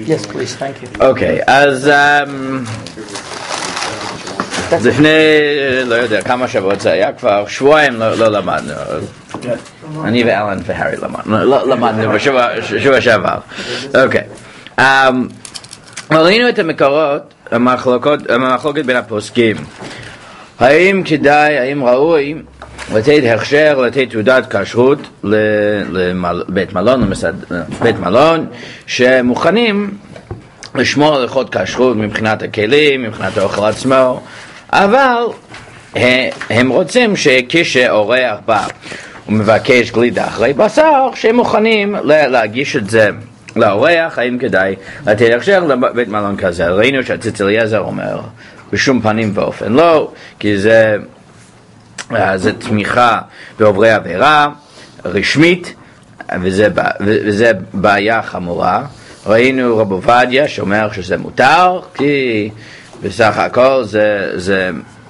Yes, please, thank you. אוקיי, אז לפני, לא יודע, כמה שבועות זה היה, כבר שבועיים לא למדנו. אני ואלן והרי למדנו בשבוע שעבר. אוקיי. ראינו את המקורות, המחלוקת בין הפוסקים. האם כדאי, האם ראוי לתת הכשר, לתת תעודת כשרות לבית מלון שמוכנים לשמור על הלכות כשרות מבחינת הכלים, מבחינת האוכל עצמו, אבל הם רוצים שכשאורח בא ומבקש גלידה אחרי בשר, שהם מוכנים להגיש את זה לאורח. האם כדאי לתת הכשר לבית מלון כזה? ראינו שהציץ אליעזר אומר בשום פנים ואופן לא, כי זה תמיכה בעוברי עבירה רשמית, וזה בעיה חמורה. ראינו רב עובדיה שאומר שזה מותר, כי בסך הכל זה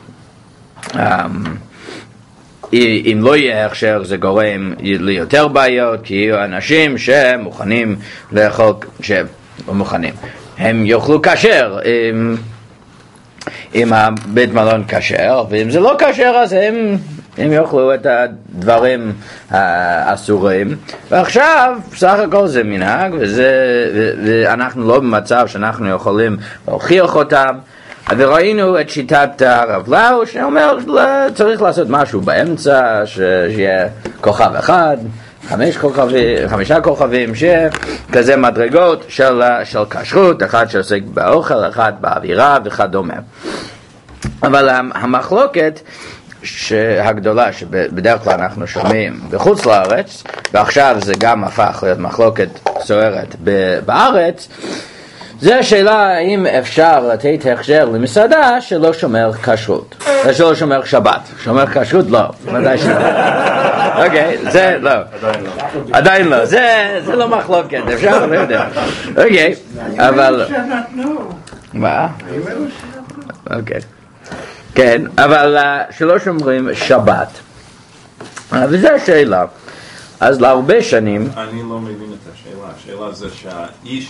אם לא יהיה הכשר זה גורם ליותר בעיות, כי יהיו אנשים שמוכנים לאכול, שמוכנים הם יאכלו כשר אם הבית מלון כשר, ואם זה לא כשר אז הם יאכלו את הדברים האסורים. ועכשיו בסך הכל זה מנהג, ואנחנו לא במצב שאנחנו יכולים להוכיח אותם. וראינו את שיטת הרב לאו שאומר צריך לעשות משהו באמצע, שיהיה כוכב אחד, 5 כוכבים, שכזה מדרגות של כשרות, אחד שעוסק באוכל, אחד באווירה וכדומה. אבל המחלוקת הגדולה שבדרך כלל אנחנו שומעים בחוץ לארץ, ועכשיו זה גם הפך להיות מחלוקת סוערת בארץ, זה השאלה האם אפשר לתת הכשר למסעדה שלא שומר כשרות, שלא שומר שבת. שומר כשרות? לא, ודאי שלא. אוקיי, זה לא. עדיין לא. זה לא מחלוקת, אפשר, לא יודע. אוקיי, אבל... מה? אוקיי. כן, אבל שלא שומרים שבת. וזו השאלה. אז להרבה שנים... אני לא מבין את השאלה. השאלה זה שהאיש...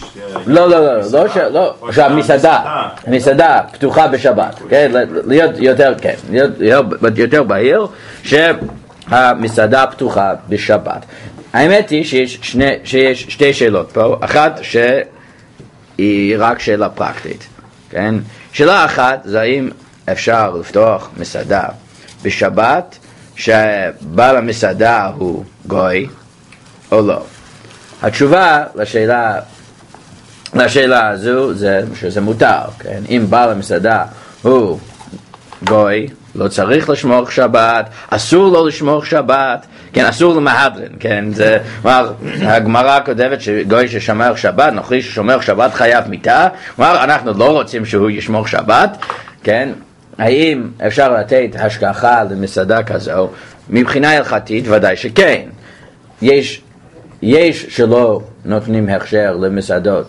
שהמסעדה פתוחה בשבת. להיות יותר בהיר שהמסעדה פתוחה בשבת. האמת היא שיש שתי שאלות פה. אחת שהיא רק שאלה פרקטית. שאלה אחת זה האם אפשר לפתוח מסעדה בשבת שבעל המסעדה הוא גוי או לא. התשובה לשאלה הזו זה שזה מותר. אם בעל המסעדה הוא גוי, לא צריך לשמור שבת, אסור לו לשמור שבת, אסור למהדרין. זה הגמרא כותבת שגוי ששומר שבת, נוכרי ששומר שבת חייב מיתה. אנחנו לא רוצים שהוא ישמור שבת. האם אפשר לתת השגחה למסעדה כזו? מבחינה הלכתית ודאי שכן. יש שלא נותנים הכשר למסעדות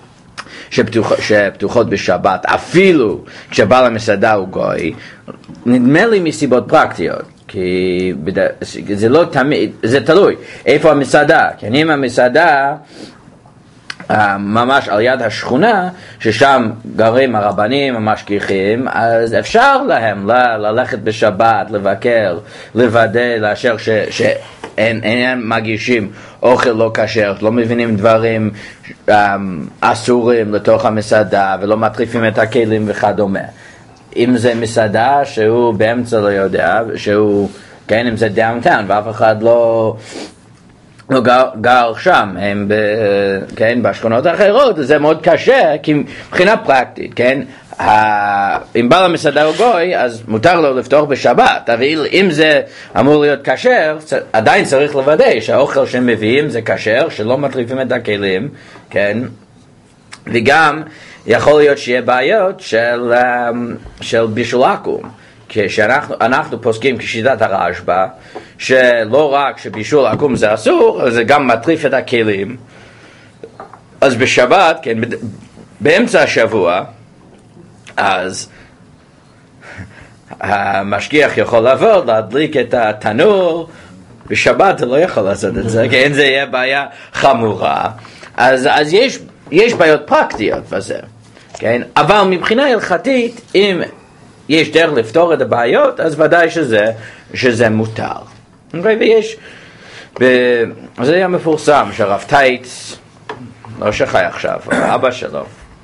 שפתוחות בשבת, אפילו כשבעל המסעדה הוא גוי. נדמה לי מסיבות פרקטיות, כי זה לא תמיד, זה תלוי איפה המסעדה. כי אם המסעדה ממש על יד השכונה ששם גרים הרבנים המשגיחים, אז אפשר להם ללכת בשבת, לבקר, לוודא, לאשר שאין מגישים אוכל לא כשר, לא מבינים דברים אסורים לתוך המסעדה ולא מטריפים את הכלים וכדומה. אם זה מסעדה שהוא באמצע לא יודע, שהוא, אם זה דאונטאון ואף אחד לא גר שם, הם בשכונות האחרות, זה מאוד קשה, כי מבחינה פרקטית, אם בעל המסעדה הוא גוי, אז מותר לו לפתוח בשבת, אבל אם זה אמור להיות כשר, עדיין צריך לוודא שהאוכל שהם מביאים זה כשר, שלא מטריפים את הכלים, וגם יכול להיות שיהיה בעיות של בישול עקום. כשאנחנו פוסקים כשיטת הרשב"א, שלא רק שבישול עקום זה אסור, זה גם מטריף את הכלים. אז בשבת, באמצע השבוע, אז המשגיח יכול לעבור, להדליק את התנור, בשבת הוא לא יכול לעשות את זה, זה יהיה בעיה חמורה. אז יש בעיות פרקטיות בזה, כן? אבל מבחינה הלכתית, אם יש דרך לפתור את הבעיות, אז ודאי שזה מותר. ויש, זה היה מפורסם שהרב טייץ, לא שחי עכשיו, אבא שלו,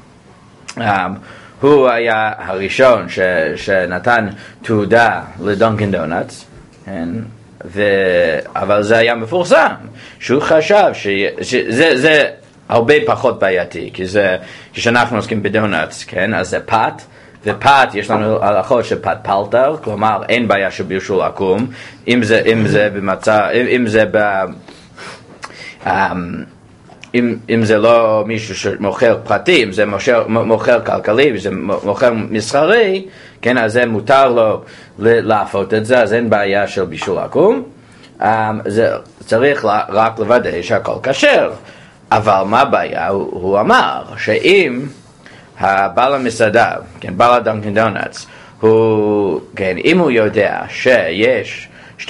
הוא היה הראשון שנתן תעודה לדונקין דונטס, אבל זה היה מפורסם, שהוא חשב שזה הרבה פחות בעייתי, כי כשאנחנו עוסקים בדונטס, כן, אז זה פת, ופת, יש לנו הלכות של פת פלטר, כלומר אין בעיה של בישול עקום, אם זה לא מישהו שמוכר פרטי, אם זה מוכר כלכלי, אם זה מוכר מסחרי, כן, אז זה מותר לו להפות את זה, אז אין בעיה של בישול עקום. זה צריך רק לוודא שהכל כשר. אבל מה הבעיה? הוא אמר שאם הבעל המסעדה, כן, בעל הדונקין דונטס, כן, אם הוא יודע שיש 2-3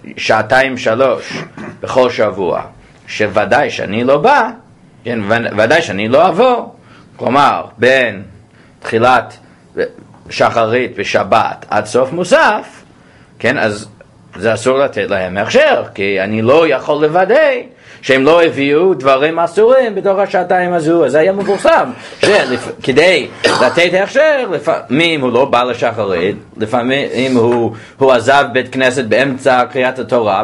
בכל שבוע, שוודאי שאני לא בא, כן, ודאי שאני לא אבוא, כלומר, בין תחילת שחרית ושבת עד סוף מוסף, כן, אז זה אסור לתת להם הכשר, כי אני לא יכול לוודא שהם לא הביאו דברים אסורים בתוך השעתיים הזו. אז זה היה מבורסם, שכדי לתת הכשר, לפעמים הוא לא בא לשחרית, לפעמים הוא עזב בית כנסת באמצע קריאת התורה,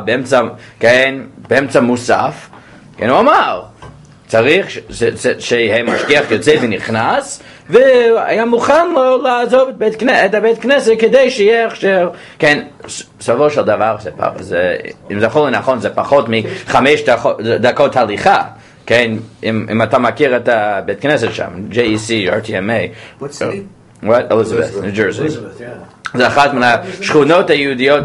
באמצע מוסף, כן, הוא אמר, צריך שהמשגיח יוצא ונכנס, והיה מוכן לו לעזוב את הבית כנסת כדי שיהיה הכשר. כן, סופו של דבר, אם זה יכול נכון, זה פחות מ5 דקות הליכה. כן, אם אתה מכיר את הבית כנסת שם, JEC, RTMA. What city? What? Elizabeth, New Jersey. זה אחת מהשכונות היהודיות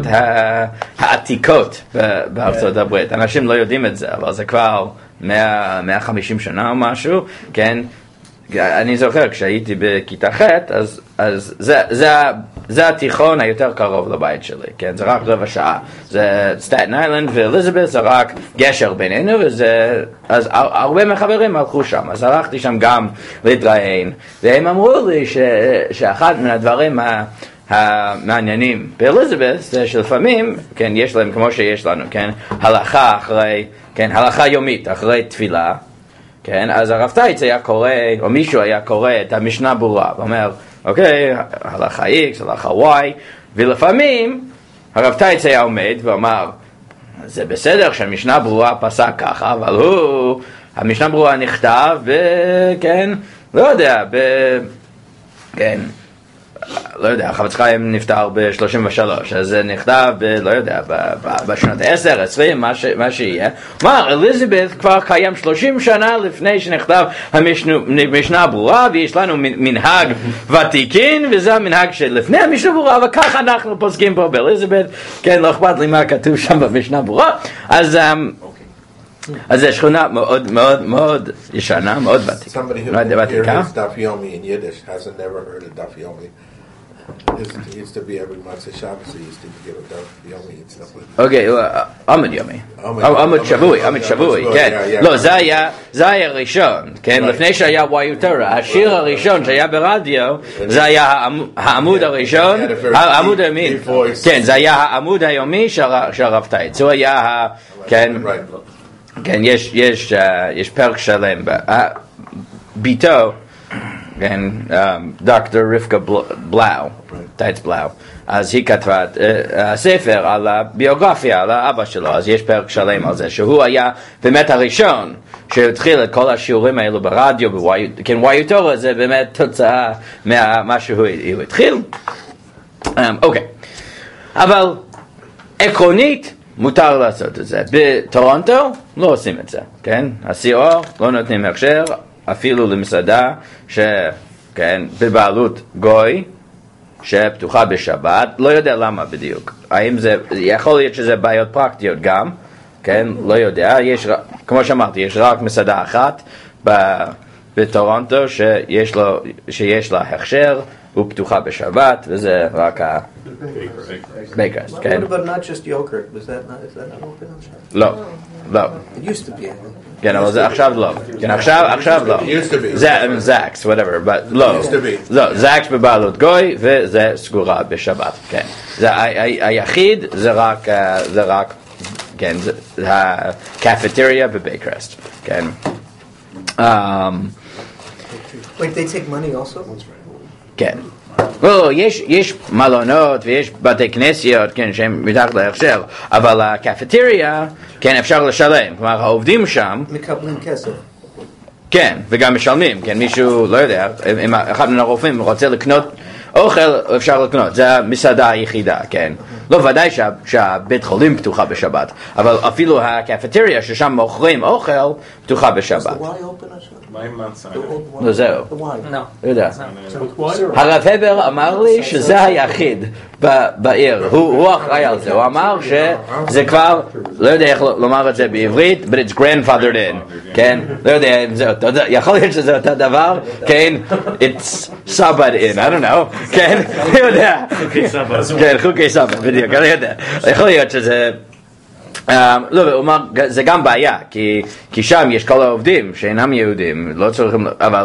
העתיקות בארצות הברית. אנשים לא יודעים את זה, אבל זה כבר 150 שנה או משהו, כן? אני זוכר כשהייתי בכיתה ח' אז זה התיכון היותר קרוב לבית שלי, כן? זה רק רבע שעה. זה סטטן איילנד ואליזבת, זה רק גשר בינינו, אז הרבה מהחברים הלכו שם, אז הלכתי שם גם להתראיין, והם אמרו לי שאחד מהדברים המעניינים באליזבת זה שלפעמים, כן, יש להם כמו שיש לנו, כן, הלכה אחרי, כן, הלכה יומית אחרי תפילה, כן, אז הרב טייץ היה קורא, או מישהו היה קורא את המשנה ברורה, ואומר, אוקיי, הלכה X, הלכה Y, ולפעמים הרב טייץ היה עומד ואומר, זה בסדר שהמשנה ברורה פסק ככה, אבל המשנה ברורה נכתב, כן, לא יודע, כן, לא יודע, החפץ חיים נפטר ב-33, אז זה נכתב, לא יודע, בשנות 10, 20, מה שיהיה. כלומר, אליזבת כבר קיים 30 שנה לפני שנכתב המשנה ברורה, ויש לנו מנהג ותיקין, וזה המנהג שלפני המשנה ברורה, וכך אנחנו פוסקים פה באליזבת, כן, לא אכפת לי מה כתוב שם במשנה ברורה, אז זו שכונה מאוד מאוד מאוד ישנה, מאוד ותיקה. Somebody who hears Daf Yomi in Yiddish hasn't never heard of Daf Yomi. It used to be every Motzei Shabbos, he used to give a Daf Yomi and stuff like that. אוקיי, עמוד יומי. עמוד שבוי, כן. לא, זה היה ראשון, כן? לפני שהיה ויוטרה, השיר הראשון שהיה ברדיו, זה היה העמוד הראשון, העמוד היומי. כן, זה היה העמוד היומי של הרב טייץ. הוא היה, כן, כן, יש פרק שלם. ביתו, כן, דוקטור רבקה בלאו, טייץ בלאו, אז היא כתבה ספר על הביוגרפיה, על האבא שלו, אז יש פרק שלם על זה, שהוא היה באמת הראשון שהתחיל את כל השיעורים האלו ברדיו, כן, ויוטורה זה באמת תוצאה ממה שהוא התחיל. אוקיי, אבל עקרונית, מותר לעשות את זה. בטורונטו לא עושים את זה, כן? ה-CO לא נותנים הכשר, אפילו למסעדה כן, בבעלות גוי, שפתוחה בשבת, לא יודע למה בדיוק. האם זה, יכול להיות שזה בעיות פרקטיות גם, כן? לא יודע. כמו שאמרתי, יש רק מסעדה אחת בטורונטו שיש לה הכשר, הוא פתוחה בשבת, וזה רק בייקרס, כן? What about not just yogurt? Is that not open on Shabbat? לא. לא. It used to be. כן, אבל זה עכשיו לא. כן, עכשיו לא. זקס, whatever, but לא. לא, זקס בבעלות גוי, וזה סגורה בשבת, כן. היחיד זה רק, כן, הקפטריה בבייקרסט, כן. Wait, they take money also? כן. לא, יש מלונות ויש בתי כנסיות, כן, שהם מתחת להכשר, אבל הקפטריה, כן, אפשר לשלם. כלומר, העובדים שם... מקבלים כסף. כן, וגם משלמים, כן, מישהו, לא יודע, אם אחד מן הרופאים רוצה לקנות אוכל, אפשר לקנות, זה המסעדה היחידה, כן. לא, ודאי שהבית חולים פתוחה בשבת, אבל אפילו הקפטריה ששם מוכרים אוכל, פתוחה בשבת. לא, זהו. לא יודע. הרב הבר אמר לי שזה היחיד בעיר, הוא אחראי על זה, הוא אמר שזה כבר, לא יודע איך לומר את זה בעברית, but it's grandfathered in, כן? לא יודע אם זה אותו, יכול להיות שזה אותו דבר, כן? It's sabbat in, I don't know, כן? אני יודע. כן, חוקי סבת, בדיוק, אני יודע. יכול להיות שזה... לא, הוא אמר, זה גם בעיה, כי שם יש כל העובדים שאינם יהודים, לא צריכים, אבל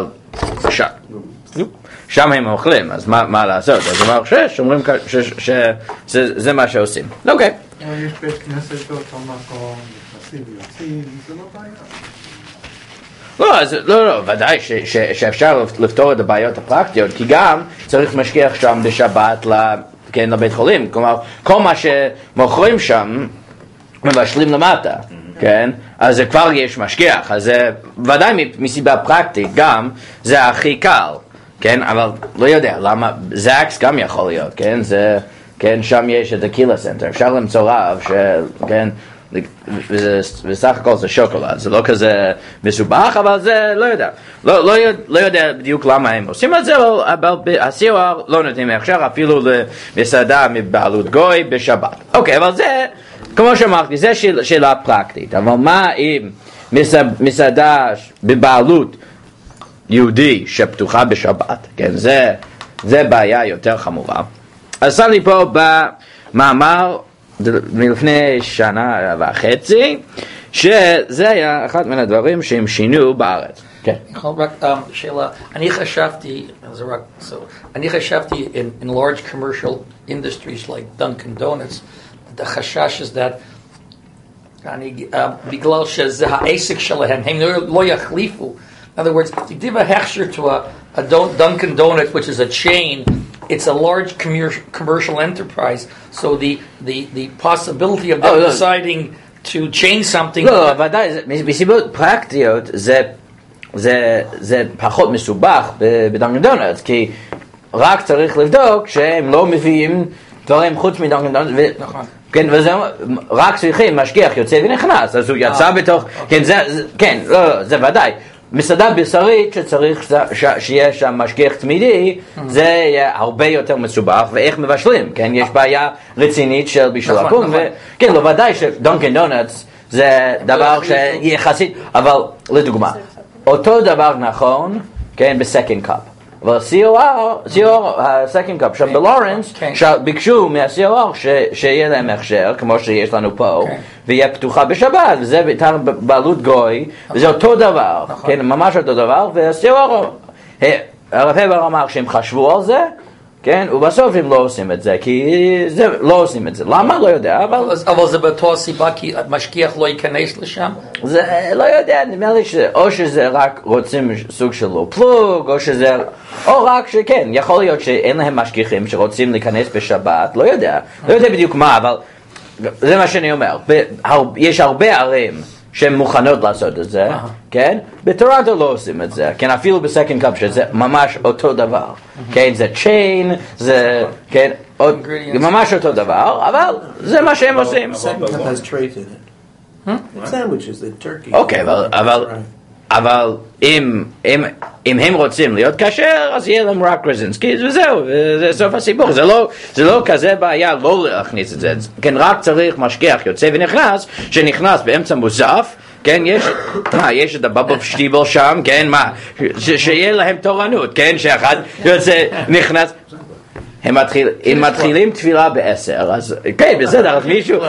שם הם אוכלים, אז מה לעשות? אז הוא אמר שאומרים שזה מה שעושים. אוקיי. יש בית כנסת באותו מקום, נכנסים ויוצאים, זה לא בעיה. לא, ודאי שאפשר לפתור את הבעיות הפרקטיות, כי גם צריך משגיח שם בשבת לבית חולים, כלומר, כל מה שמוכרים שם, מבשלים למטה, כן? אז זה כבר יש משגיח, אז זה ודאי מסיבה פרקטית גם, זה הכי קל, כן? אבל לא יודע, למה, זקס גם יכול להיות, כן? זה, כן, שם יש את הקילה סנטר, אפשר למצוא רב, כן? וסך הכל זה שוקולד, זה לא כזה מסובך, אבל זה לא יודע, לא יודע בדיוק למה הם עושים את זה, אבל הסיוע לא נותנים הכשר אפילו למסעדה מבעלות גוי בשבת. אוקיי, אבל זה, כמו שאמרתי, זה שאלה פרקטית, אבל מה אם מסעדה בבעלות יהודי שפתוחה בשבת, כן, זה בעיה יותר חמורה. אז שם לי פה במאמר מלפני שנה וחצי, שזה היה אחד מן הדברים שהם שינו בארץ. כן. רק שאלה, אני חשבתי, in large commercial industries like Dunkin' Donuts, the חשש is that בגלל שזה העסק שלהם, הם לא יחליפו. In other words, to give a hechsher to a Dunkin' Donuts, which is a chain, it's a large commercial enterprise, so the possibility of them deciding to change something... לא, ודאי, מסיבות פרקטיות זה פחות מסובך בדנקן דונלדס, כי רק צריך לבדוק שהם לא מביאים דברים חוץ מדנקן דונלדס. נכון. כן, וזה רק צריכים, משגיח יוצא ונכנס, אז הוא יצא בתוך... כן, לא, זה ודאי. מסעדה בשרית שצריך שיש שם משגיח תמידי, זה יהיה הרבה יותר מסובך, ואיך מבשלים, כן? יש בעיה רצינית של בישול עקום, כן, לא ודאי שדונקן דונלדס זה דבר שיחסית, אבל לדוגמה, אותו דבר נכון, כן, בסקנד קאפ. אבל COR, הסקנד קאפ שם בלורנס, ביקשו מה-COR שיהיה להם הכשר, כמו שיש לנו פה, ויהיה פתוחה בשבת, וזה בעלות גוי, וזה אותו דבר, כן, ממש אותו דבר, וה-COR, הרב הבר אמר שהם חשבו על זה, כן, ובסוף הם לא עושים את זה, כי זה, לא עושים את זה. למה? לא יודע, אבל זה באותו הסיבה, כי משגיח לא ייכנס לשם? זה, לא יודע, נדמה לי או שזה רק רוצים סוג של לא פלוג, או שזה, או רק שכן, יכול להיות שאין להם משגיחים שרוצים להיכנס בשבת, לא יודע בדיוק מה, אבל זה מה שאני אומר, יש הרבה ערים שהן מוכנות לעשות את זה, כן? בטורונטו לא עושים את זה, כן? אפילו בסקנד קאפ שזה ממש אותו דבר, כן? זה צ'יין, זה, כן? ממש אותו דבר, אבל זה מה שהם עושים. Second cup has trays in it. Sandwiches, the turkey. אוקיי, אבל אם הם רוצים להיות כשר, אז יהיה להם רק רזינסקי, וזהו, זה סוף הסיפור. זה לא כזה בעיה לא להכניס את זה. כן, רק צריך משגיח יוצא ונכנס, שנכנס באמצע מוסף, כן, יש את הבאבל שטיבל שם, כן, שיהיה להם תורנות, כן, שאחד יוצא, נכנס. אם מתחילים תפילה ב10, אז כן, בסדר, אז מישהו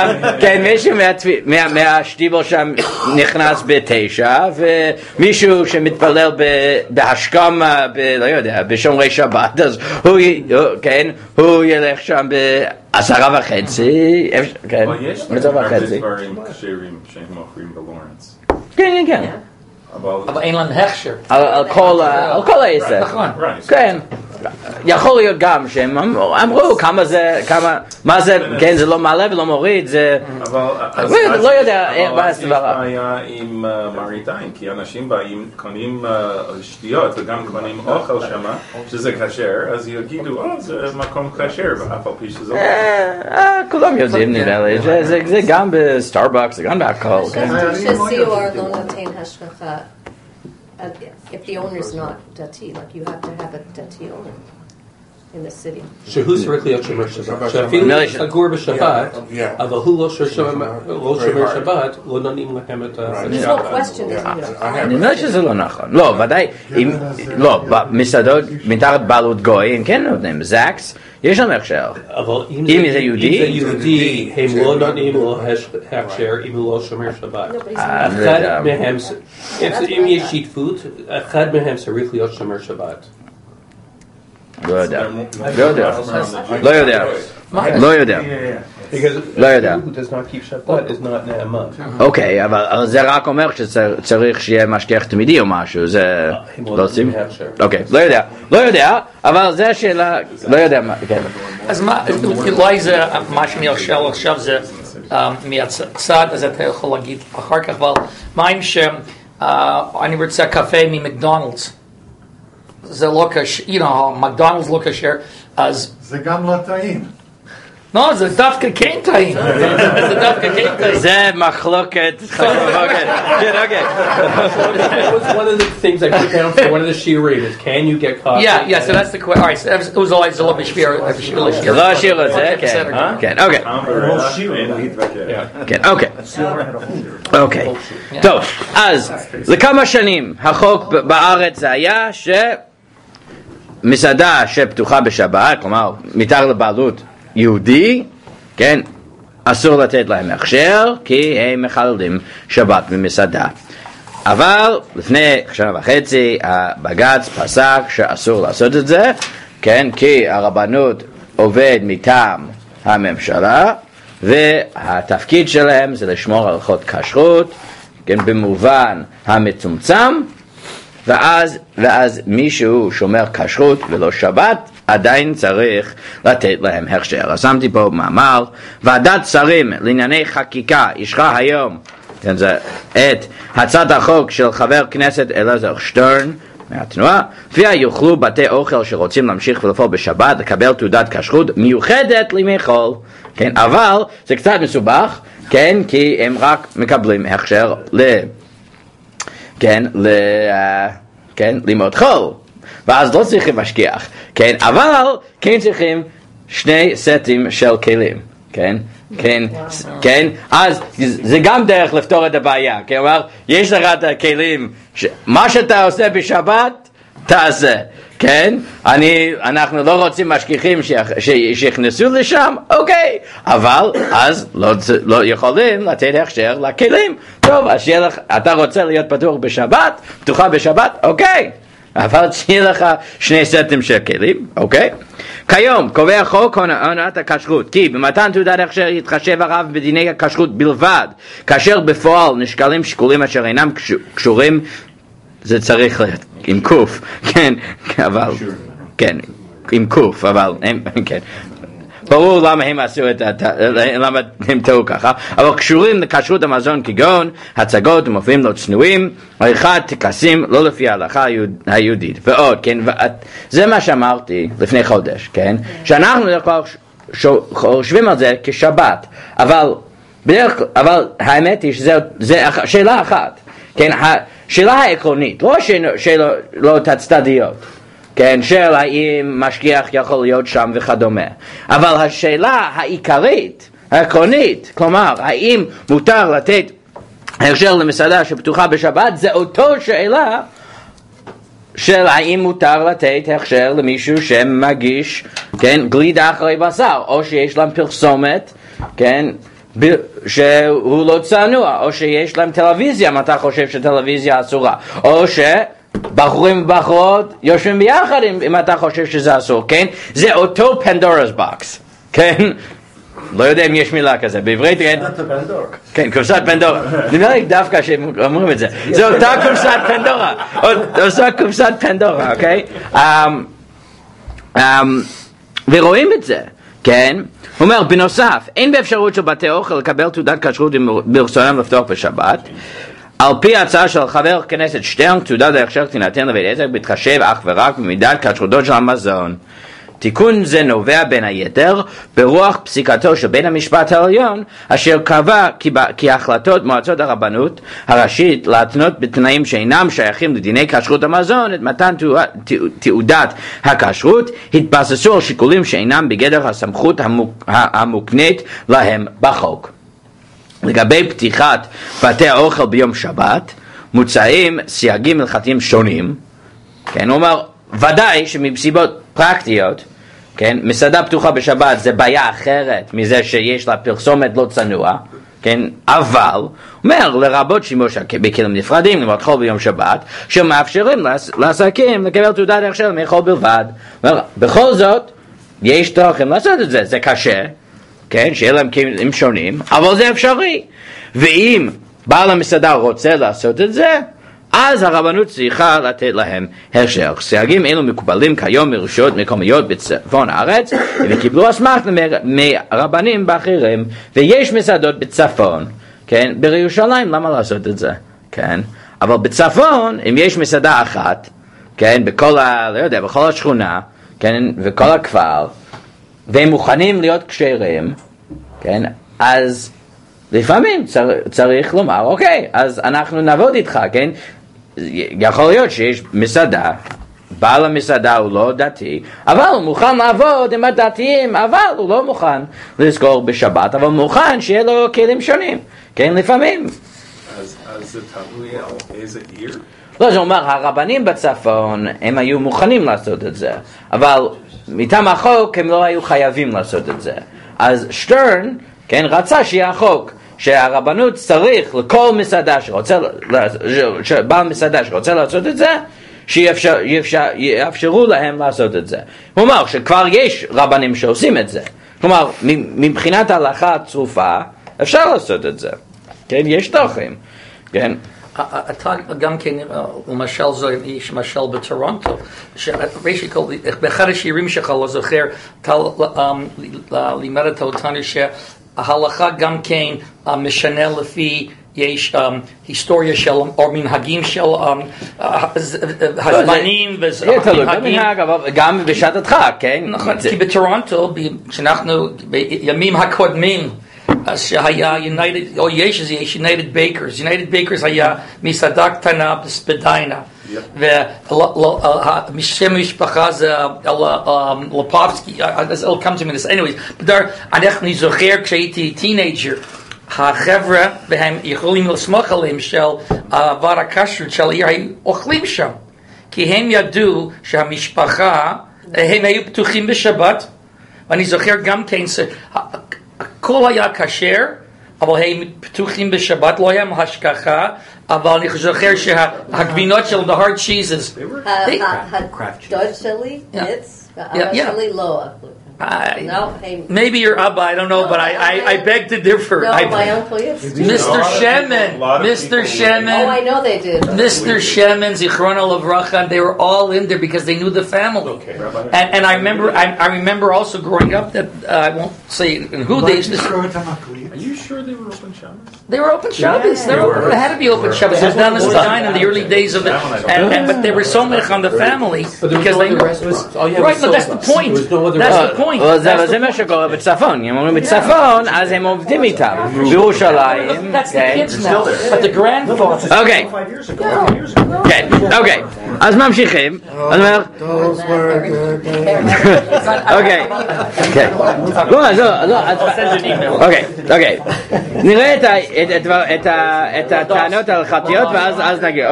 מהשטיבל שם נכנס ב9, ומישהו שמתפלל בהשכמה, לא יודע, בשומרי שבת, אז הוא ילך שם ב10:30, כן, יש הרבה דברים כשרים שהם מוכרים בלורנס. כן, כן. אבל אין לנו הכשר. על כל העסק. נכון. כן. יכול להיות גם שהם אמרו מה זה, כן, זה לא מעלה ולא מוריד, זה... אבל לא יודע מה יש הסברה. בעיה עם מראיתיים, כי אנשים באים, קונים שטויות וגם קונים אוכל שמה, שזה כשר, אז יגידו, זה מקום כשר, ואף על פי שזה לא. כולם יודעים נראה לי, זה גם בסטארבקס, זה גם בהכל. שסיוע לא נותן השגחה. If the owner's not dati, like you have to have a dati owner in the city. שהוא צריך להיות שומר שבת. שאפילו סגור בשבת, אבל הוא לא שומר שבת, לא נותנים להם את There's no question that נראה לי שזה לא נכון. לא, ודאי, במסעדות מתחת בעלות גויים, כן נותנים, זקס, יש שם הכשר. אבל אם זה יהודי, הם לא נותנים לו הכשר אם הוא לא שומר שבת. אחד מהם, אם יש שותפות, אחד מהם צריך להיות שומר שבת. לא יודע. Who does not keep Shabbat is not na'aman. אוקיי, אבל זה רק אומר שצריך שיהיה משגיח תמידי או משהו, זה לא עושים? אוקיי, לא יודע, אבל זה השאלה, לא יודע מה, כן. אז אולי זה, מה שאני אשאל עכשיו זה מהצד, אז אתה יכול להגיד אחר כך, אבל מה אם שאני רוצה קפה ממקדונלדס? זה לא כשר, מקדונלדס לא כשר, אז... זה גם לא טעים. לא, זה דווקא כן טעים. זה מחלוקת. That was one of the things I put down for one of the shiurim is can you get coffee? Yeah, so that's the question. All right, so it was always a little bit shvir. זה לא השיר הזה, כן, אוקיי. כן, אוקיי. טוב, אז לכמה שנים החוק בארץ זה היה שמסעדה שפתוחה בשבת, כלומר מתחת לבעלות יהודי, כן, אסור לתת להם הכשר כי הם מחללים שבת במסעדה. אבל לפני 1.5 שנה הבג"ץ פסק שאסור לעשות את זה, כן, כי הרבנות עובד מטעם הממשלה והתפקיד שלהם זה לשמור על הלכות כשרות, כן, במובן המצומצם, ואז מישהו שומר כשרות ולא שבת עדיין צריך לתת להם הכשר. אז שמתי פה מאמר, ועדת שרים לענייני חקיקה אישרה היום את הצעת החוק של חבר כנסת אלעזר שטרן מהתנועה, לפיה יוכלו בתי אוכל שרוצים להמשיך ולפעול בשבת לקבל תעודת כשרות מיוחדת לימי חול, כן, אבל זה קצת מסובך, כן, כי הם רק מקבלים הכשר לימוד חול, ואז לא צריכים משגיח, כן, אבל כן צריכים 2 סטים של כלים, כן, אז זה גם דרך לפתור את הבעיה, כן, כלומר, יש לך את הכלים, מה שאתה עושה בשבת, תעשה, כן, אנחנו לא רוצים משגיחים שיכנסו לשם, אוקיי, אבל אז לא יכולים לתת הכשר לכלים. טוב, אז אתה רוצה להיות פתוחה בשבת, אוקיי, אבל שיהיה לך 2 סטים של כלים, אוקיי? כיום קובע חוק הונאת הכשרות כי במתן תעודת הכשר יתחשב הרב בדיני הכשרות בלבד, כאשר בפועל נשקלים שיקולים אשר אינם קשורים, זה צריך להיות עם קוף, כן, אבל, כן, עם קוף, אבל, כן, ברור למה הם עשו למה הם טעו ככה, אבל קשורים לכשרות המזון כגון הצגות ומופיעים לא צנועים, עריכת טקסים לא לפי ההלכה היהודית ועוד, כן, זה מה שאמרתי לפני חודש, כן, שאנחנו חושבים על זה כשבת, אבל האמת היא שזה שאלה אחת, כן, השאלה העקרונית, לא שאלות הצדדיות, כן, של האם משגיח יכול להיות שם וכדומה, אבל השאלה העיקרית, העקרונית, כלומר, האם מותר לתת הכשר למסעדה שפתוחה בשבת, זה אותו שאלה של האם מותר לתת הכשר למישהו שמגיש כן, גלידה אחרי בשר, או שיש להם פרסומת, כן, שהוא לא צנוע, או שיש להם טלוויזיה, אם אתה חושב שטלוויזיה אסורה, או שבחורים ובחורות יושבים ביחד אם אתה חושב שזה אסור, כן? זה אותו פנדורס בוקס, כן? לא יודע אם יש מילה כזה, בעברית, כן? כן, קופסת פנדורה. נראה לי דווקא שאומרים את זה. זה אותה קופסת פנדורה. אותה קופסת פנדורה, אוקיי? ורואים את זה, כן? הוא אומר, בנוסף, אין באפשרות של בתי אוכל לקבל תעודת כשרות ברצונם לפתוח בשבת. על פי ההצעה של חבר כנסת שטרן, תעודת ההכשר תינתן לבית עסק בהתחשב אך ורק במידת כשרותו של המזון. תיקון זה נובע בין היתר ברוח פסיקתו של בית המשפט העליון, אשר קבע כי החלטות מועצות הרבנות הראשית להתנות בתנאים שאינם שייכים לדיני כשרות המזון את מתן תעודת הכשרות התבססו על שיקולים שאינם בגדר הסמכות המוקנית להם בחוק. לגבי פתיחת בתי האוכל ביום שבת מוצעים סייגים הלכתיים שונים, כן, הוא אומר ודאי שמסיבות פרקטיות, כן, מסעדה פתוחה בשבת זה בעיה אחרת מזה שיש לה פרסומת לא צנוע, כן, אבל אומר לרבות שימוש בכלים נפרדים למרות חול ביום שבת שמאפשרים לעסקים לקבל תעודת הכשר מאכול בלבד. אומר, בכל זאת יש תוכן לעשות את זה, זה קשה, כן, שיהיה להם כלים שונים, אבל זה אפשרי, ואם בעל המסעדה רוצה לעשות את זה אז הרבנות צריכה לתת להם הכשר. סייגים אלו מקובלים כיום מרשויות מקומיות בצפון הארץ וקיבלו אסמכתה מרבנים באחרים, ויש מסעדות בצפון, כן, בירושלים למה לעשות את זה, כן, אבל בצפון אם יש מסעדה אחת, כן, בכל לא יודע, בכל השכונה, כן, וכל הכפר, והם מוכנים להיות כשרים, כן, אז לפעמים צריך לומר אוקיי, אז אנחנו נעבוד איתך, כן. יכול להיות שיש מסעדה, בעל המסעדה הוא לא דתי, אבל הוא מוכן לעבוד עם הדתיים, אבל הוא לא מוכן לסגור בשבת, אבל מוכן שיהיה לו כלים שונים, כן, לפעמים. אז זה תלוי על איזה עיר? לא, זה אומר, הרבנים בצפון הם היו מוכנים לעשות את זה, אבל מטעם החוק הם לא היו חייבים לעשות את זה. אז שטרן, כן, רצה שיהיה החוק שהרבנות צריך לכל מסעדה שרוצה, בעל מסעדה שרוצה לעשות את זה, שיאפשרו להם לעשות את זה. הוא אומר שכבר יש רבנים שעושים את זה. כלומר, מבחינת ההלכה הצרופה, אפשר לעשות את זה. כן, יש תוכן. כן. אתה גם כן, למשל זה יש משל בטורונטו, באחד השירים שלך לא זוכר, אתה לימדת אותנו ההלכה גם כן משנה לפי יש היסטוריה של או מנהגים של הזמנים ומנהג, אבל גם בשעת הדחק, כן? נכון, כי בטורונטו כשאנחנו בימים הקודמים אז שהיה United, או יש United Bakers היה מסעדה קטנה בספדיינה, ושם המשפחה זה לפובסקי, I'll come to me this anyways, אני זוכר כשהייתי טינג'ר, החבר'ה והם יכולים לסמוך עליהם של עבר הכשרות של העיר היו אוכלים שם, כי הם ידעו שהמשפחה, הם היו פתוחים בשבת, ואני זוכר גם כן הכל היה כשר, אבל הם פתוחים בשבת, לא היה השגחה, אבל אני זוכר שהגבינות של the hard cheeses. הדוד שלי, ניץ, והאבא שלי לא אכלו. Maybe your Abba, I don't know, but I beg to differ. No, my uncle is. Mr. Shemin. Oh, I know they did. Mr. Shemin, Zichrona Lavracha, they were all in there because they knew the family. Okay. And I remember also growing up that, I won't say in who days. Are you sure they were open Shabbos? They were open Shabbos. They had to be open Shabbos. It was down in Medina in the early days of it. But they were so much on the family because they knew. Right, but that's the point. That's the point. זה מה שקורה בצפון, הם אומרים בצפון, אז הם עובדים איתם. בירושלים. That's the kids now. But the grandfather. Okay. Okay. אז ממשיכים. אז אומר... אוקיי. אוקיי. נראה את הטענות ההלכתיות ואז נגיד.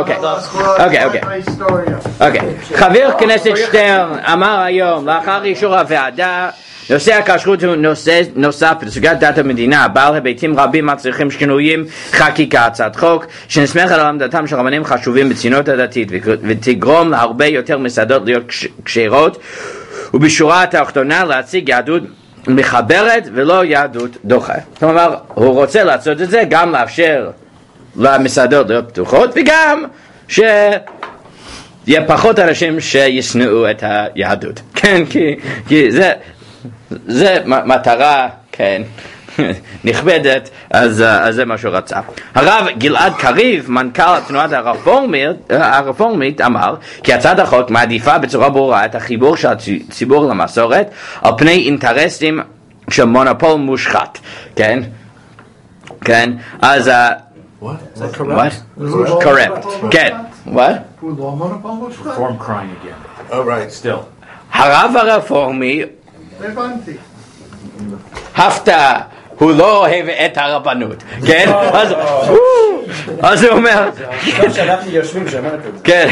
אוקיי. חבר כנסת שטרן אמר היום, לאחר אישור הוועדה, נושא הכשרות הוא נושא נוסף בסוגיית דת המדינה. בעל היבטים רבים מצריכים שינויים חקיקה. הצעת חוק שנסמכת על עמדתם של רבנים חשובים בציונות הדתית ותגרום להרבה יותר מסעדות להיות כשרות, ובשורה התחתונה להציג יהדות מחברת ולא יהדות דוחה. כלומר, הוא רוצה לעשות את זה, גם לאפשר למסעדות להיות פתוחות וגם יהיה פחות אנשים שישנאו את היהדות. כן, כי זה מטרה, כן, נכבדת, אז זה מה שהוא רצה. הרב גלעד קריב, מנכ"ל התנועה הרפורמית, אמר כי הצעת החוק מעדיפה בצורה ברורה את החיבור של הציבור למסורת על פני אינטרסים של מונופול מושחת. כן? כן, אז... What? Is that correct? What? Correct. כן. What? Reform crying again. All right. Still. הרב הרפורמי הבנתי. הפתעה, הוא לא אוהב את הרבנות, כן? אז הוא אומר, שאנחנו יושבים שאמרת את זה. כן,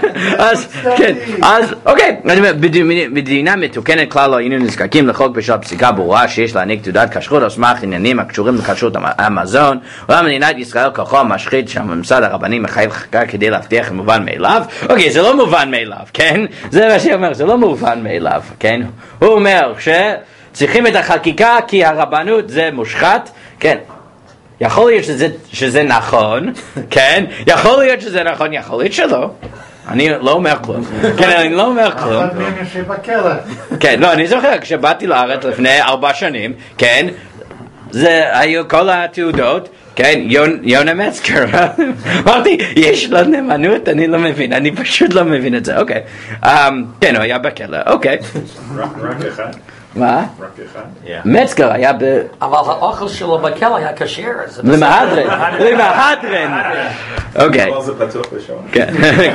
אז אוקיי, מדינה מתוקנת כלל לא היינו נזקקים לחוק בשל פסיקה ברורה שיש להעניק תעודת כשרות על סמך עניינים הקשורים לכשרות המזון, אולם מדינת ישראל כוחו משחית שהממסד הרבני מחייב חקיקה כדי להבטיח מובן מאליו. אוקיי, זה לא מובן מאליו, כן? זה מה שאומר, זה לא מובן מאליו, כן? הוא אומר צריכים את החקיקה כי הרבנות זה מושחת, כן. יכול להיות שזה נכון, כן? יכול להיות שזה נכון, יכול להיות שלא. אני לא אומר כלום. כן, אני לא אומר כלום. אחד מהם יושב בכלא. כן, לא, אני זוכר, כשבאתי לארץ לפני 4 שנים, כן? זה היו כל התעודות, כן, יונה מצקר. אמרתי, יש לו נאמנות? אני לא מבין, אני פשוט לא מבין את זה, אוקיי. כן, הוא היה בכלא, אוקיי. רק אחד? מה? רק אחד? מצקר היה אבל האוכל שלו בכלא היה כשר. למהדרין. אוקיי. אבל זה פתוח בשעון. כן.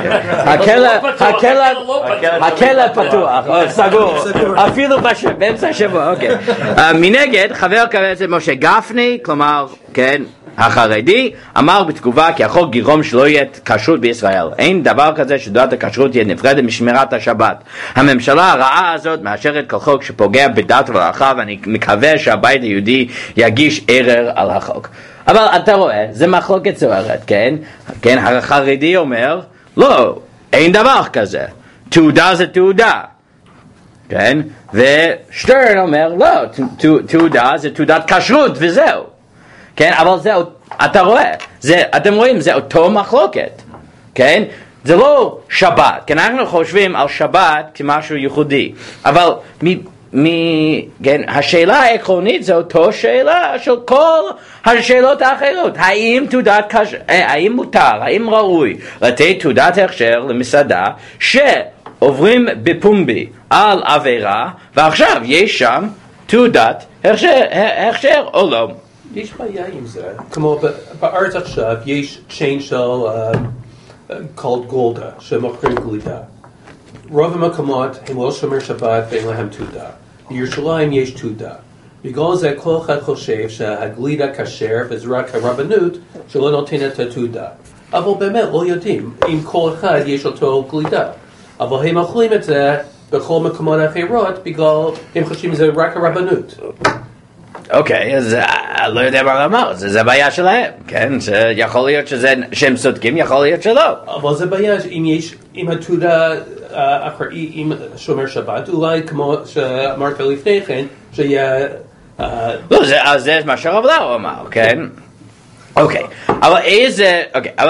הכלא פתוח, סגור. אפילו באמצע השבוע, אוקיי. מנגד, חבר הכנסת משה גפני, כלומר, כן, החרדי, אמר בתגובה כי החוק יגרום שלא יהיה כשרות בישראל. אין דבר כזה שתעודת הכשרות תהיה נפרדת משמירת השבת. הממשלה הרעה הזאת מאשרת כל חוק שפוגע בדת והלכה, ואני מקווה שהבית היהודי יגיש ערער על החוק. אבל אתה רואה, זה מחלוקת סוערת, כן? כן, החרדי אומר, לא, אין דבר כזה. תעודה זה תעודה. כן? ושטרן אומר, לא, תעודה זה תעודת כשרות וזהו. כן, אבל זה, אתה רואה, אתם רואים, זה אותו מחלוקת, כן? זה לא שבת, כן, אנחנו חושבים על שבת כמשהו ייחודי, אבל כן, השאלה העקרונית זו אותו שאלה של כל השאלות האחרות. האם מותר, האם ראוי לתת תעודת הכשר למסעדה שעוברים בפומבי על עבירה, ועכשיו יש שם תעודת הכשר או לא? יש בעיה עם זה, כמו בארץ עכשיו יש צ'יין של called גולדה, שמוכרים גלידה. רוב המקומות הם לא שומר שבת ואין להם תעודה. בירושלים יש תעודה. בגלל זה כל אחד חושב שהגלידה כשר וזה רק הרבנות שלא נותנת את התעודה. אבל באמת לא יודעים אם כל אחד יש אותו גלידה. אבל הם אוכלים את זה בכל מקומות אחרות בגלל הם חושבים שזה רק הרבנות. אוקיי, אז לא יודע מה לומר, זה בעיה שלהם, כן? יכול להיות שהם צודקים, יכול להיות שלא. אבל זה בעיה, אם התעודה אחראי, אם שומר שבת, אולי כמו שאמרת לפני כן, שיהיה... לא, אז זה מה שהרב לאו אמר, כן? אוקיי, אבל איזה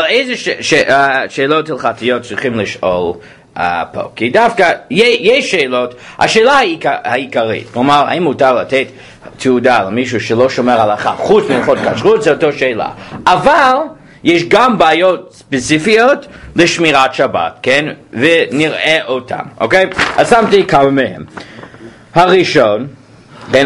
שאלות הלכתיות צריכים לשאול פה? כי דווקא יש שאלות, השאלה העיקרית, כלומר, האם מותר לתת תעודה למישהו שלא שומר הלכה חוץ מהלכות כשרות, זו אותו שאלה. אבל יש גם בעיות ספציפיות לשמירת שבת, כן? ונראה אותם, אוקיי? אז שמתי כמה מהם. הראשון, כן,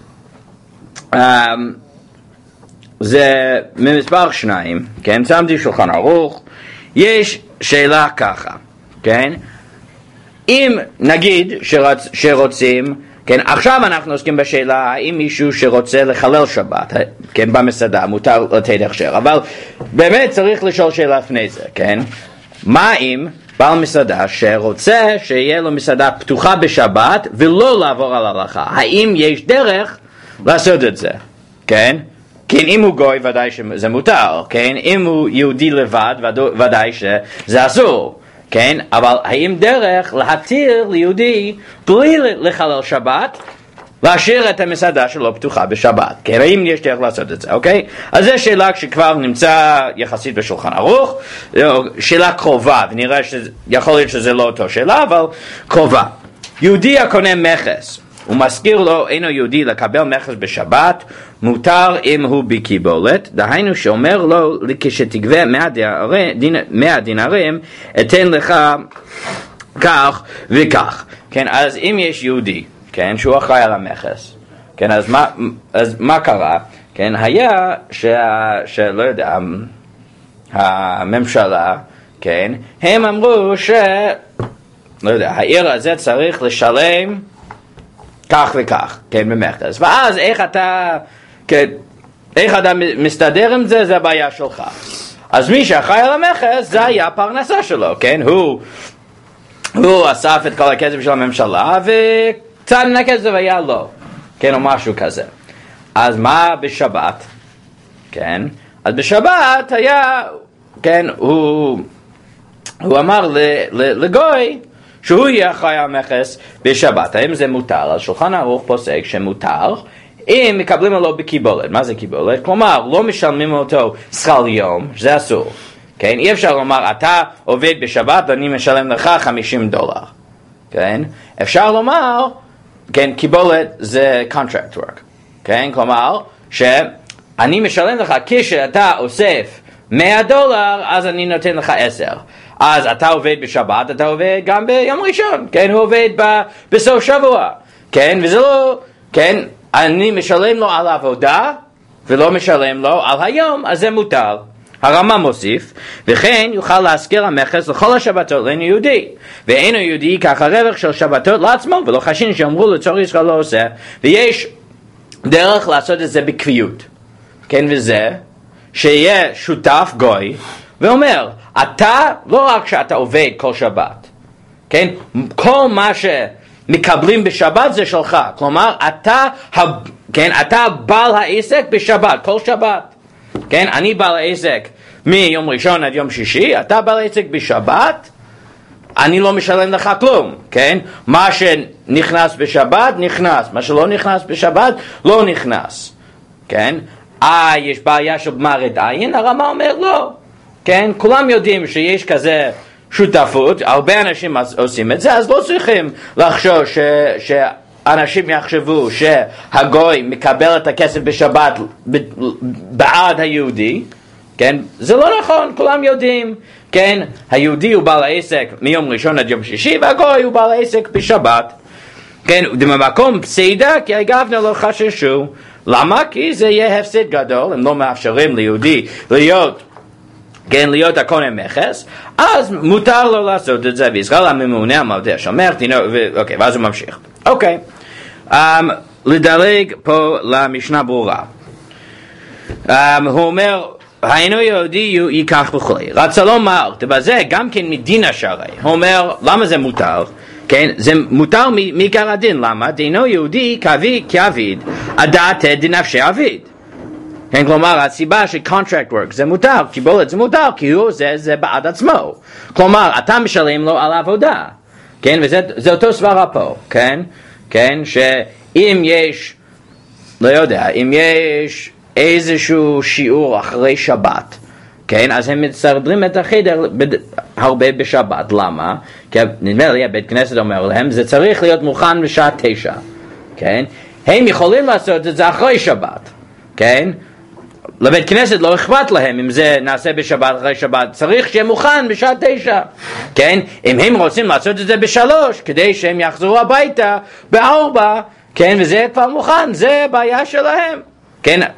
זה ממספר 2, כן? שמתי שולחן ערוך. יש שאלה ככה, כן? אם נגיד שרוצים, כן, עכשיו אנחנו עוסקים בשאלה האם מישהו שרוצה לחלל שבת, כן, במסעדה, מותר לתת הכשר, אבל באמת צריך לשאול שאלה לפני זה, כן? מה אם בעל מסעדה שרוצה שיהיה לו מסעדה פתוחה בשבת ולא לעבור על ההלכה? האם יש דרך לעשות את זה? כן? כן, אם הוא גוי ודאי שזה מותר, כן? אם הוא יהודי לבד ודאי שזה אסור, כן? אבל האם דרך להתיר ליהודי בלי לחלל שבת להשאיר את המסעדה שלו פתוחה בשבת? כן, האם יש דרך לעשות את זה, אוקיי? אז זו שאלה שכבר נמצא יחסית בשולחן ערוך, שאלה קרובה, ונראה שיכול להיות שזה לא אותו שאלה, אבל קרובה. יהודי הקונה מכס, הוא מזכיר לו אינו יהודי לקבל מכס בשבת, מותר אם הוא בקיבולת, דהיינו שאומר לו כשתגבה 100 דינרים אתן לך כך וכך. כן, אז אם יש יהודי, כן, שהוא אחראי על המכס, כן, אז מה קרה? כן, היה שלא יודע, הממשלה, כן, הם אמרו לא יודע, העיר הזה צריך לשלם כך וכך, כן, במכס. ואז איך אתה מסתדר עם זה, זה הבעיה שלך. אז מי שאחראי על המכס, זה היה פרנסה שלו, כן? הוא אסף את כל הכסף של הממשלה, וקצת מן הכסף היה לו, כן, או משהו כזה. אז מה בשבת? כן? אז בשבת היה, כן, הוא אמר לגוי, שהוא יהיה אחראי על המכס בשבת. האם זה מותר? אז שולחן ערוך פוסק שמותר אם מקבלים לו בקיבולת. מה זה קיבולת? כלומר, לא משלמים אותו שכר יום, זה אסור. כן? אי אפשר לומר, אתה עובד בשבת ואני משלם לך $50. כן? אפשר לומר, כן, קיבולת זה contract work. כן? כלומר, שאני משלם לך כשאתה אוסף $100, אז אני נותן לך 10. אז אתה עובד בשבת, אתה עובד גם ביום ראשון, כן, הוא עובד בסוף שבוע, כן, וזה לא, כן, אני משלם לו על העבודה, ולא משלם לו על היום, אז זה מותר. הרמב"ם מוסיף, וכן יוכל להזכיר המכס לכל השבתות לאינו יהודי, ואינו יהודי ייקח הרווח של שבתות לעצמו, ולא חשין שאמרו לצורך ישראל לא עושה, ויש דרך לעשות את זה בקביעות, כן, וזה, שיהיה שותף גוי, ואומר, אתה, לא רק שאתה עובד כל שבת, כן? כל מה שמקבלים בשבת זה שלך. כלומר, אתה בעל העסק בשבת, כל שבת. כן? אני בעל העסק מיום ראשון עד יום שישי, אתה בעל העסק בשבת, אני לא משלם לך כלום, כן? מה שנכנס בשבת, נכנס. מה שלא נכנס בשבת, לא נכנס. כן? יש בעיה של מרד עין, הרמב"ם אומר לא. כן, כולם יודעים שיש כזה שותפות, הרבה אנשים עושים את זה, אז לא צריכים לחשוש שאנשים יחשבו שהגוי מקבל את הכסף בשבת בעד היהודי, כן, זה לא נכון, כולם יודעים, כן, היהודי הוא בעל העסק מיום ראשון עד יום שישי, והגוי הוא בעל העסק בשבת, כן, במקום פסידה, כי הגבנה לא חששו, למה? כי זה יהיה הפסד גדול, הם לא מאפשרים ליהודי להיות הקונה מכס, אז מותר לו לעשות את זה, וישראל הממונה המלווה שומר, אוקיי, ואז הוא ממשיך. אוקיי, לדרג פה למשנה ברורה. הוא אומר, היינו יהודי ייקח וכולי. רצה לומר, בזה גם כן מדין השערי. הוא אומר, למה זה מותר? כן, זה מותר מעיקר הדין, למה? דינו יהודי כעביד, הדעת דנפשי עביד. כן, כלומר, הסיבה של contract work זה מותר, קיבולת זה מותר, כי הוא זה בעד עצמו. כלומר, אתה משלם לו על העבודה. כן, וזה אותו סברה פה, כן? כן, שאם יש, לא יודע, אם יש איזשהו שיעור אחרי שבת, כן, אז הם מסדרים את החדר הרבה בשבת. למה? כי נדמה לי, בית כנסת אומר להם, זה צריך להיות מוכן בשעה 9. כן? הם יכולים לעשות את זה אחרי שבת. כן? לבית כנסת לא אכפת להם אם זה נעשה בשבת אחרי שבת, צריך שיהיה מוכן בשעה 9. כן? אם הם רוצים לעשות את זה ב3, כדי שהם יחזרו הביתה ב4, כן? וזה כבר מוכן, זה בעיה שלהם. כן?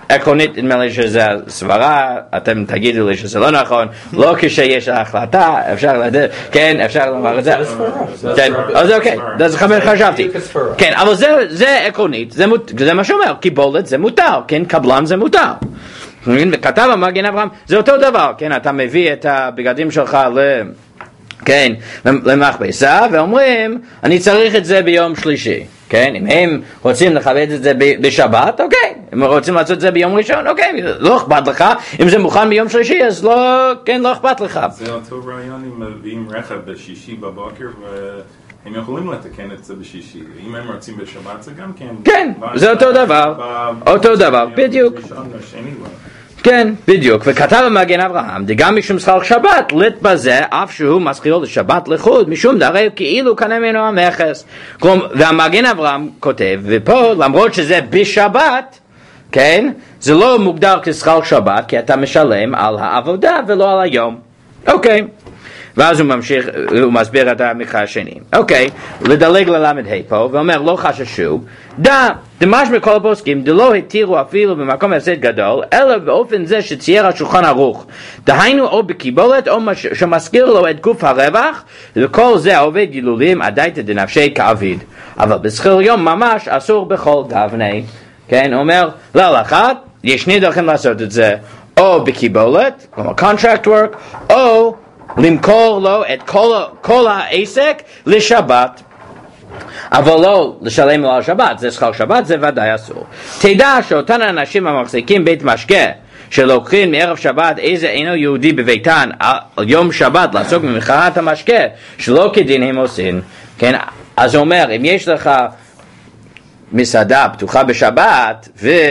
עקרונית נדמה לי שזה הסברה, אתם תגידו לי שזה לא נכון, לא כשיש ההחלטה, אפשר לדעת, כן, אפשר לומר את זה. כן, אז אוקיי, זה חשבתי. כן, אבל זה עקרונית, זה מה שאומר, קיבולת זה מותר, כן, קבלן זה מותר. וכתב המגן אברהם, זה אותו דבר, כן, אתה מביא את הבגדים שלך כן, למכבסה, ואומרים, אני צריך את זה ביום שלישי. כן, אם הם רוצים לכבד את זה בשבת, אוקיי. אם הם רוצים לעשות את זה ביום ראשון, אוקיי. לא אכפת לך. אם זה מוכן ביום שלישי, אז לא, כן, לא אכפת לך. זה אותו רעיון אם מביאים רכב בשישי בבוקר, והם יכולים לתקן את זה בשישי. אם הם רוצים בשבת, זה גם כן. כן, זה אותו דבר. אותו דבר, בדיוק. כן, בדיוק, וכתב המגן אברהם, דגם משום שכר שבת, לית בזה, אף שהוא מזכירו לשבת לחוד, משום דרי כאילו קנה ממנו המכס. והמגן אברהם כותב, ופה, למרות שזה בשבת, כן, זה לא מוגדר כשכר שבת, כי אתה משלם על העבודה ולא על היום. אוקיי. ואז הוא ממשיך, הוא מסביר את המקרא השני. אוקיי, לדלג ללמד פה, ואומר, לא חששו, דמשמע כל הפוסקים, דלא התירו אפילו במקום הפסד גדול, אלא באופן זה שצייר השולחן ערוך. דהיינו או בקיבולת, או שמזכיר לו את גוף הרווח, וכל זה העובד גילולים עדייתא דנפשי כעביד. אבל בשכיר יום ממש אסור בכל גבני. כן, הוא אומר, להלכה, יש שני דרכים לעשות את זה, או בקיבולת, כלומר contract work, או למכור לו את כל העסק לשבת. אבל לא לשלם לו על שבת, זה שכר שבת, זה ודאי אסור. תדע שאותן האנשים המחזיקים בית משקה שלוקחים מערב שבת איזה אינו יהודי בביתן על יום שבת לעסוק במכירת המשקה שלא כדין הם עושים, כן? אז הוא אומר, אם יש לך מסעדה פתוחה בשבת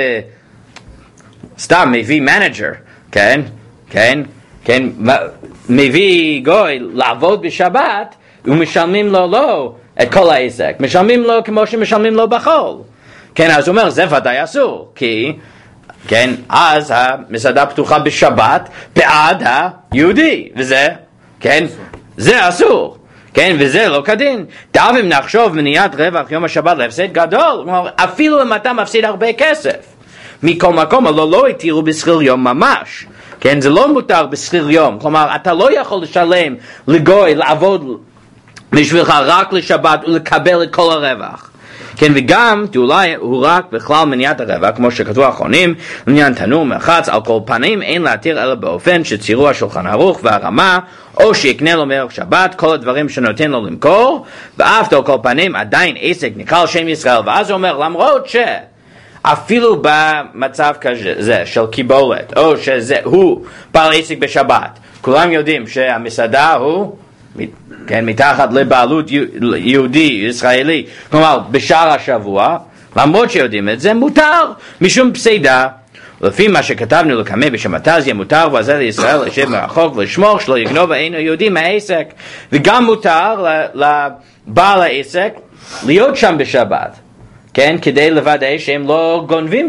וסתם מביא מנג'ר, כן? מביא גוי לעבוד בשבת ומשלמים לו לא את כל העסק, משלמים לו כמו שמשלמים לו בחול. כן, אז הוא אומר, זה ודאי אסור, כי, כן, אז המסעדה פתוחה בשבת בעד היהודי, וזה, כן, זה אסור, כן, וזה לא כדין. דאב אם נחשוב מניעת רווח יום השבת להפסד גדול, אפילו אם אתה מפסיד הרבה כסף, מכל מקום, לא התירו בשכיר יום ממש. כן, זה לא מותר בשכיר יום, כלומר, אתה לא יכול לשלם לגוי, לעבוד בשבילך רק לשבת ולקבל את כל הרווח. כן, וגם אולי הוא רק בכלל מניעת הרווח, כמו שכתבו האחרונים, עניין תנור מרחץ, על כל פנים אין להתיר אלא באופן שציירו השולחן ערוך והרמה, או שיקנה לו מערב שבת, כל הדברים שנותן לו למכור, ואף על כל פנים עדיין עסק נקרא על שם ישראל, ואז הוא אומר, למרות אפילו במצב כזה של קיבולת, או שזה הוא בעל עסק בשבת, כולם יודעים שהמסעדה הוא כן, מתחת לבעלות יהודי, ישראלי, כלומר בשאר השבוע, למרות שיודעים את זה, מותר משום פסידה. לפי מה שכתבנו לקמא בשמטה, זה מותר ועזר לישראל לשב מרחוק ולשמור שלא יגנוב אינו יהודי מהעסק, וגם מותר לבעל העסק להיות שם בשבת, כן, כדי לוודא שהם לא גונבים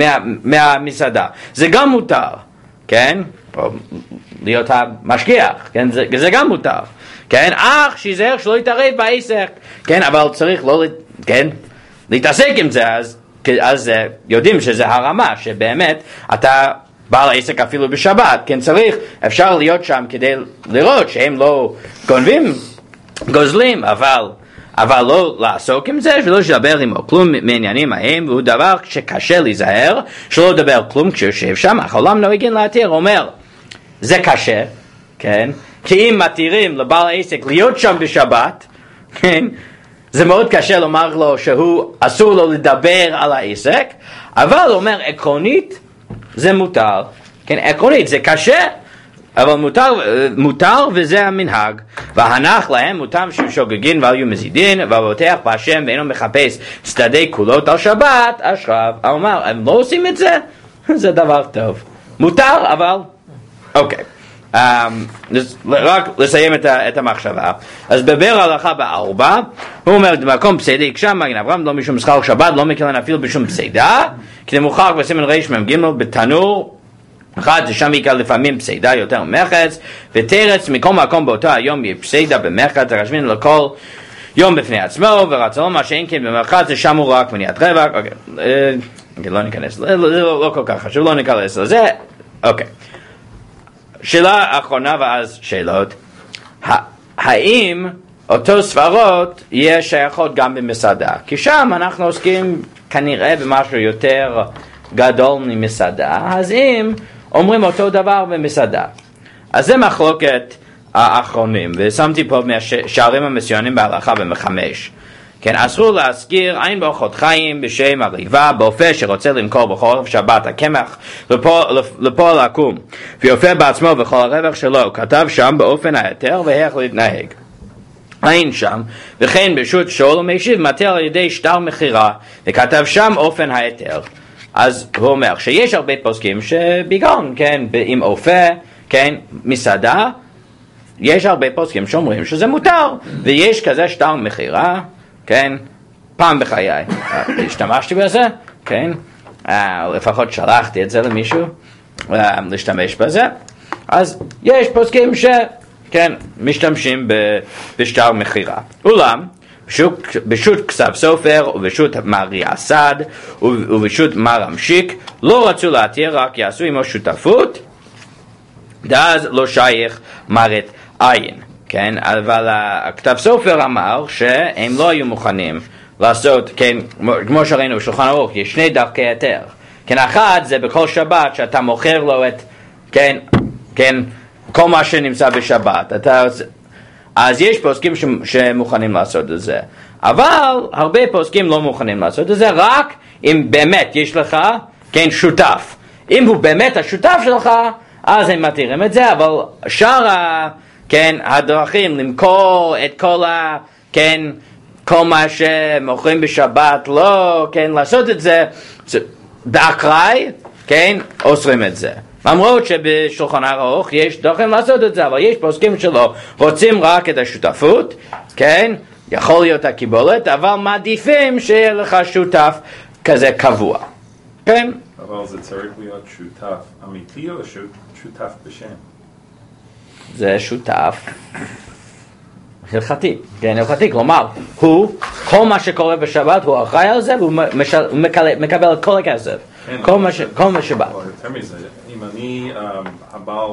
מהמסעדה, זה גם מותר, כן, או להיות המשגיח, כן, זה גם מותר, כן, אך שיזהר שלא יתערב בעסק, כן, אבל צריך לא, כן, להתעסק עם זה, אז יודעים שזה הרמה, שבאמת אתה בעל העסק אפילו בשבת, כן, צריך, אפשר להיות שם כדי לראות שהם לא גונבים, גוזלים, אבל לא לעסוק עם זה, ולא לדבר עמו כלום מעניינים ההם, והוא דבר שקשה להיזהר, שלא לדבר כלום כשיושב שם, אך העולם נוהגים להתיר, אומר, זה קשה, כן, כי אם מתירים לבעל העסק להיות שם בשבת, כן, זה מאוד קשה לומר לו שהוא אסור לו לדבר על העסק, אבל הוא אומר עקרונית זה מותר, כן, עקרונית זה קשה, אבל מותר וזה המנהג, והנח להם מותם ששוגגין והיו מזידין, והבוטח בהשם ואינו מחפש צדדי כולות על שבת, אשריו. אמר, הם לא עושים את זה? זה דבר טוב. מותר, אבל אוקיי. רק לסיים את המחשבה. אז בבר הלכה ב4, הוא אומר, במקום פסידה יקשה מגן אברהם, לא משום שכר שבת, לא מכלן אפילו בשום פסידה, כי זה מוכח בסימן ר' מ"ג בתנור, אחד זה שם יקל לפעמים פסידה יותר ממחץ, ותרץ מכל מקום באותו היום יהיה פסידה במחץ, הרשמין לכל יום בפני עצמו, ורצלו מה שאין כן במחץ, זה שם הוא רק מניעת רווח. כן, לא ניכנס, לא כל כך חשוב, לא ניכנס לזה. אוקיי. שאלה אחרונה ואז שאלות. האם אותו סברות יהיה שייכות גם במסעדה? כי שם אנחנו עוסקים כנראה במשהו יותר גדול ממסעדה, אז אם אומרים אותו דבר במסעדה. אז זה מחלוקת האחרונים, ושמתי פה מהשערים המסיונים בהלכה במחמש. כן, אסור להזכיר עין באורחות חיים בשם הריבה, באופה שרוצה למכור בכל שבת הקמח לפועל עקום, ויופה בעצמו בכל הרווח שלו, הוא כתב שם באופן היתר ואיך להתנהג. עין שם, וכן ברשות שאול ומשיב מטל על ידי שטר מחירה, וכתב שם אופן היתר. אז הוא אומר שיש הרבה פוסקים שבגלל, כן, עם אופה, כן, מסעדה, יש הרבה פוסקים שאומרים שזה מותר, ויש כזה שטר מחירה, כן, פעם בחיי השתמשתי בזה, כן, לפחות שלחתי את זה למישהו להשתמש בזה. אז יש פוסקים שכן משתמשים בשטר מחירה. אולם בשו"ת כסף סופר ובשו"ת מרי אסד ובשו"ת מר המשיק לא רצו להתיר, רק יעשו עמו שותפות, ואז לא שייך מרת עין. כן, אבל הכתב סופר אמר שהם לא היו מוכנים לעשות, כן, כמו שראינו בשולחן ערוך, יש שני דרכי היתר. כן, אחת זה בכל שבת שאתה מוכר לו את, כן, כל מה שנמצא בשבת. אז יש פוסקים שמוכנים לעשות את זה. אבל הרבה פוסקים לא מוכנים לעשות את זה, רק אם באמת יש לך, כן, שותף. אם הוא באמת השותף שלך, אז הם מתירים את זה, אבל שאר כן, הדרכים למכור את כן, כל מה שמוכרים בשבת, לא, כן, לעשות את זה, באקראי, כן, אוסרים את זה. למרות שבשולחן ערוך יש דרכים לעשות את זה, אבל יש פוסקים שלא, רוצים רק את השותפות, כן, יכול להיות הקיבולת, אבל מעדיפים שיהיה לך שותף כזה קבוע, כן? אבל זה צריך להיות שותף אמיתי או שותף בשם? זה שותף הלכתי, כן, הלכתי, כלומר, הוא, כל מה שקורה בשבת, הוא אחראי על זה, והוא מקבל את כל הכסף, כל מה שבא. יותר מזה, אם אני הבעל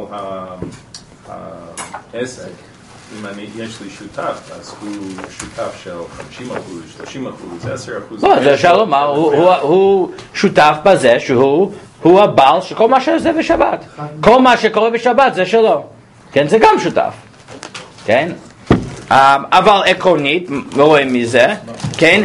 העסק, אם יש לי שותף, אז הוא שותף של 50%, 30%, 10%. לא, זה אפשר לומר, הוא שותף בזה שהוא הבעל שכל מה שזה בשבת. כל מה שקורה בשבת זה שלו. כן, זה גם שותף. כן? אבל עקרונית, רואים מזה, כן,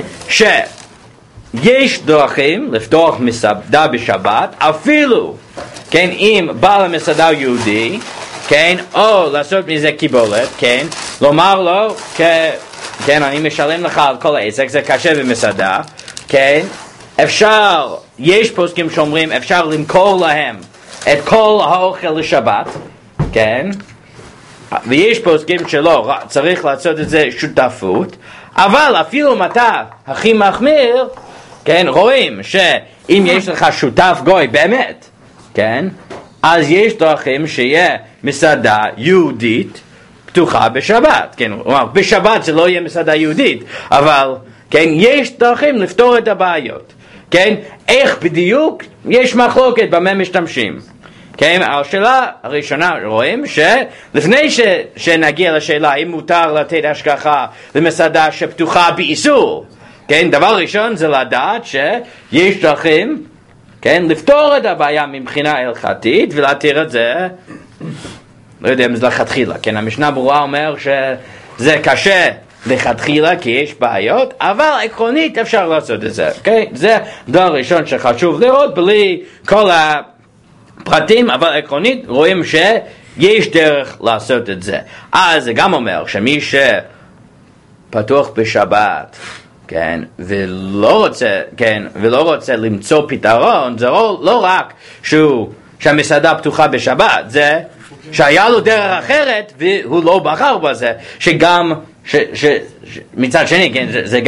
שיש דרכים לפתוח מסעדה בשבת, אפילו, כן, אם בעל המסעדה יהודי, כן, או לעשות מזה קיבולת, כן, לומר לו, כן, אני משלם לך על כל העסק, זה קשה במסעדה, כן, אפשר, יש פוסקים שאומרים, אפשר למכור להם את כל האוכל לשבת, כן, ויש פוסקים שלא, צריך לעשות את זה שותפות, אבל אפילו מתי הכי מחמיר, כן, רואים שאם יש לך שותף גוי באמת, כן, אז יש דרכים שיהיה מסעדה יהודית פתוחה בשבת, כן, בשבת זה לא יהיה מסעדה יהודית, אבל, כן, יש דרכים לפתור את הבעיות, כן, איך בדיוק יש מחלוקת במה משתמשים. כן, השאלה הראשונה רואים שלפני שנגיע לשאלה אם מותר לתת השגחה למסעדה שפתוחה באיסור, כן, דבר ראשון זה לדעת שיש דרכים, כן, לפתור את הבעיה מבחינה הלכתית ולהתיר את זה, לא יודע אם זה לכתחילה, כן, המשנה ברורה אומר שזה קשה לכתחילה כי יש בעיות, אבל עקרונית אפשר לעשות את זה, כן, זה דבר ראשון שחשוב לראות בלי כל פרטים, אבל עקרונית רואים שיש דרך לעשות את זה. אז זה גם אומר שמי שפתוח בשבת, כן, ולא רוצה למצוא פתרון, זה לא רק שהמסעדה פתוחה בשבת, זה שהיה לו דרך אחרת והוא לא בחר בזה, שגם מצד שני,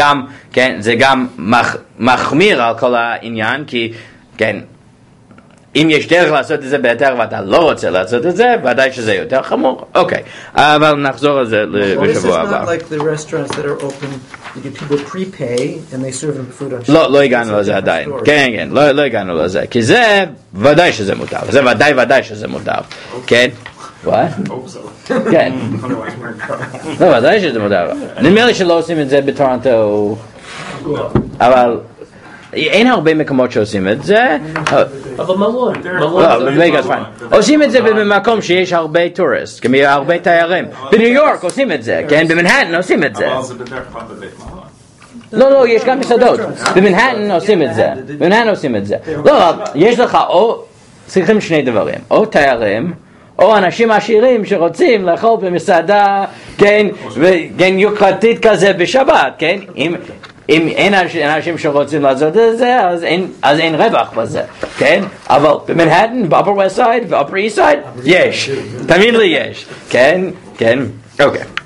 כן, זה גם מחמיר על כל העניין, כי כן, אם יש דרך לעשות את זה בהיתר ואתה לא רוצה לעשות את זה, ודאי שזה יותר חמור. אוקיי, אבל נחזור על זה בשבוע הבא. Well, this is not like the restaurants that are open, you get people prepay and they serve them food on לא הגענו לזה עדיין. כן, לא הגענו לזה. כי זה ודאי שזה מותר. זה ודאי שזה מותר. כן? What? כן. לא, ודאי שזה מותר. נדמה לי שלא עושים את זה בטורונטו, אבל אין הרבה מקומות שעושים את זה. אבל מלון. עושים את זה במקום שיש הרבה טוריסט, הרבה תיירים. בניו יורק עושים את זה, כן? במנהטן עושים את זה. אבל זה בדרך כלל בבית מלון. לא, יש גם מסעדות. במנהטן עושים את זה. לא, אבל יש לך צריכים שני דברים. או תיירים, או אנשים עשירים שרוצים לאכול במסעדה, כן, יוקרתית כזה בשבת, כן? אם אין אנשים שרוצים לעשות את זה, אז אין רווח בזה, כן? אבל במנהטן, ב-Upper West Side ו-Upper East Side, יש. תמיד לי יש, כן? אוקיי.